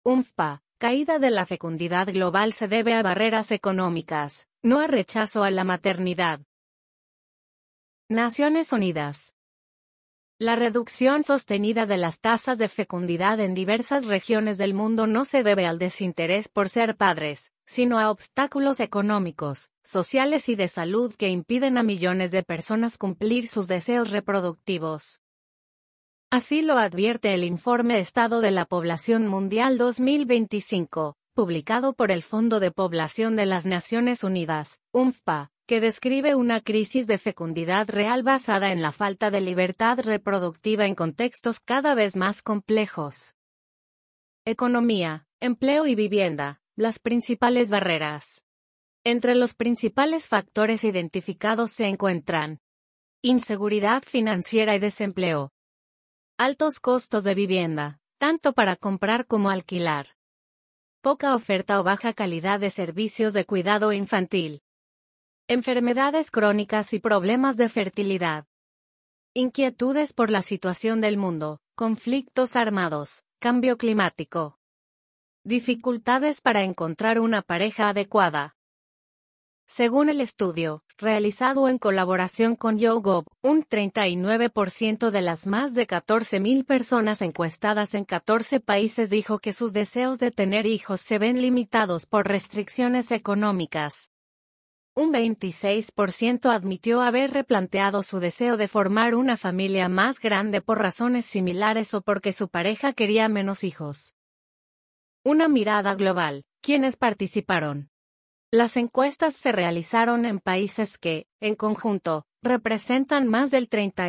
UNFPA, caída de la fecundidad global se debe a barreras económicas, no a rechazo a la maternidad. Naciones Unidas. La reducción sostenida de las tasas de fecundidad en diversas regiones del mundo no se debe al desinterés por ser padres, sino a obstáculos económicos, sociales y de salud que impiden a millones de personas cumplir sus deseos reproductivos. Así lo advierte el Informe Estado de la Población Mundial 2025, publicado por el Fondo de Población de las Naciones Unidas, UNFPA, que describe una crisis de fecundidad real basada en la falta de libertad reproductiva en contextos cada vez más complejos. Economía, empleo y vivienda, las principales barreras. Entre los principales factores identificados se encuentran inseguridad financiera y desempleo, altos costos de vivienda, tanto para comprar como alquilar, poca oferta o baja calidad de servicios de cuidado infantil, enfermedades crónicas y problemas de fertilidad, inquietudes por la situación del mundo, conflictos armados, cambio climático, dificultades para encontrar una pareja adecuada. Según el estudio, realizado en colaboración con YouGov, un 39% de las más de 14.000 personas encuestadas en 14 países dijo que sus deseos de tener hijos se ven limitados por restricciones económicas. Un 26% admitió haber replanteado su deseo de formar una familia más grande por razones similares o porque su pareja quería menos hijos. Una mirada global. ¿Quiénes participaron? Las encuestas se realizaron en países que, en conjunto, representan más del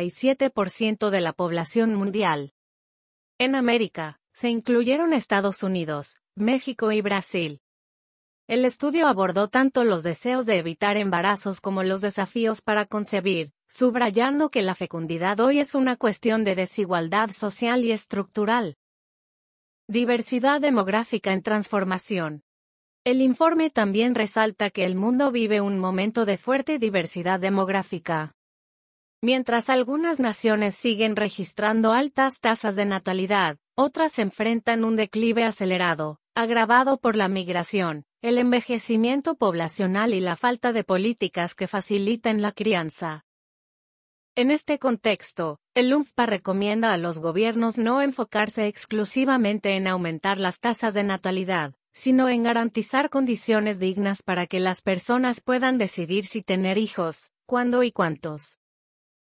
37% de la población mundial. En América, se incluyeron Estados Unidos, México y Brasil. El estudio abordó tanto los deseos de evitar embarazos como los desafíos para concebir, subrayando que la fecundidad hoy es una cuestión de desigualdad social y estructural. Diversidad demográfica en transformación. El informe también resalta que el mundo vive un momento de fuerte diversidad demográfica. Mientras algunas naciones siguen registrando altas tasas de natalidad, otras enfrentan un declive acelerado, agravado por la migración, el envejecimiento poblacional y la falta de políticas que faciliten la crianza. En este contexto, el UNFPA recomienda a los gobiernos no enfocarse exclusivamente en aumentar las tasas de natalidad, sino en garantizar condiciones dignas para que las personas puedan decidir si tener hijos, cuándo y cuántos.